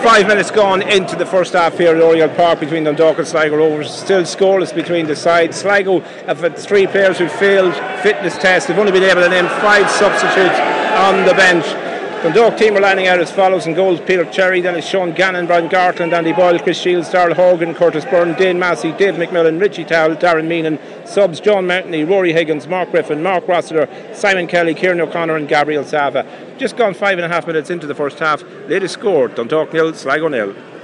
5 minutes gone into the first half here at Oriel Park between Dundalk and Sligo Rovers. Still scoreless between the sides. Sligo have had 3 players who failed fitness tests. They've only been able to name 5 substitutes on the bench. Dundalk team are lining out as follows: in goals Peter Cherry, then it's Sean Gannon, Brian Gartland, Andy Boyle, Chris Shields, Darrell Hogan, Curtis Byrne, Dane Massey, Dave McMillan, Richie Towell, Darren Meenan. Subs: John Mountney, Rory Higgins, Mark Griffin, Mark Rossiter, Simon Kelly, Kieran O'Connor and Gabriel Sava. Just gone 5.5 minutes into the first half. Latest score: Dundalk 0, Sligo 0.